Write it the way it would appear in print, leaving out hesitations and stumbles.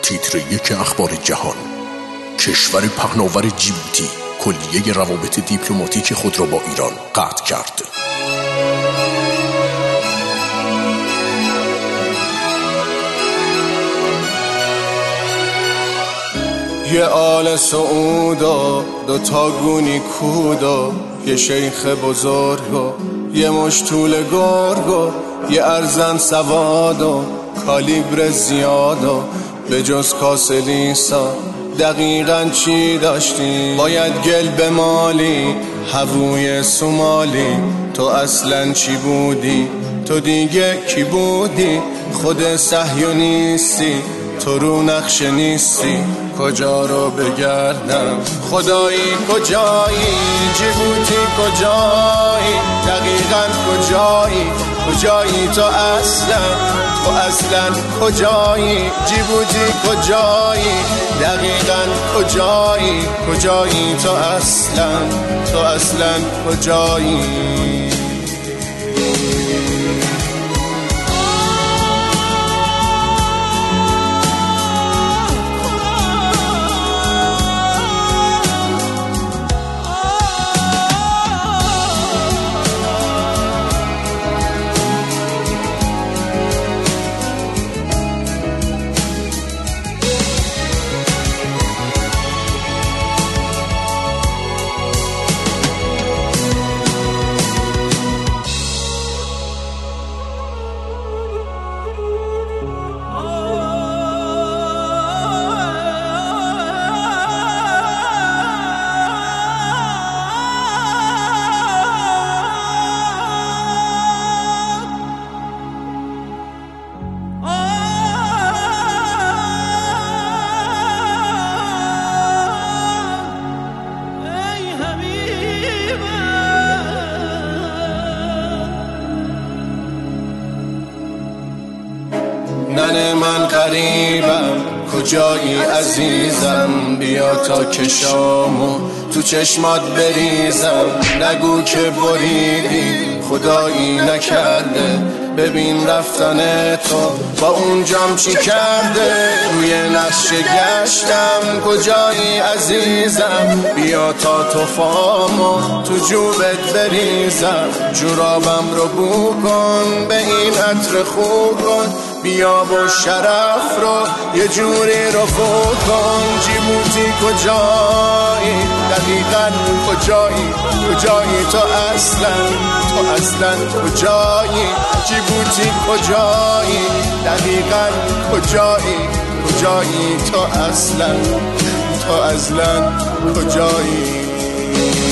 تیتر 1 اخبار جهان. کشور پهناور جیبوتی کلیه روابط دیپلماتیک خود را با ایران قطع کرد. یه آل سعودا، 2 تا گونی کودا، یه شیخ بزرگا، یه مشتول گرگا، یه ارزن سوادا، کالیبر زیادا، به جز کاسلیسا دقیقاً چی داشتی؟ باید گل بمالی، هووی سومالی، تو اصلاً چی بودی؟ تو دیگه کی بودی؟ خود صهیونیستی، تو رو نقشه نیستی، کجا رو بگردم؟ خدایی کجایی؟ جیبوتی کجایی؟ دقیقاً کجایی؟ کجایی تو اصلاً کجایی؟ جیبوتی کجایی؟ دقیقاً کجایی تو اصلاً کجایی؟ ننه من غریبم، کجایی عزیزم؟ بیا تا کشامو تو چشمات بریزم، نگو که بریدی خدایی نکرده، ببین رفتن تو با اونجام چی کرده. روی نقشه گشتم، کجایی عزیزم؟ بیا تا توفامو تو جوبت بریزم، جورابم رو بو کن، به این عطر خوب کن، بیا و شرف رو یه جوری رفو کن. جیبوتی کجایی؟ دقیقاً کجایی تو اصلاً کجایی؟ جیبوتی کجایی؟ دقیقاً کجایی تو اصلاً کجایی؟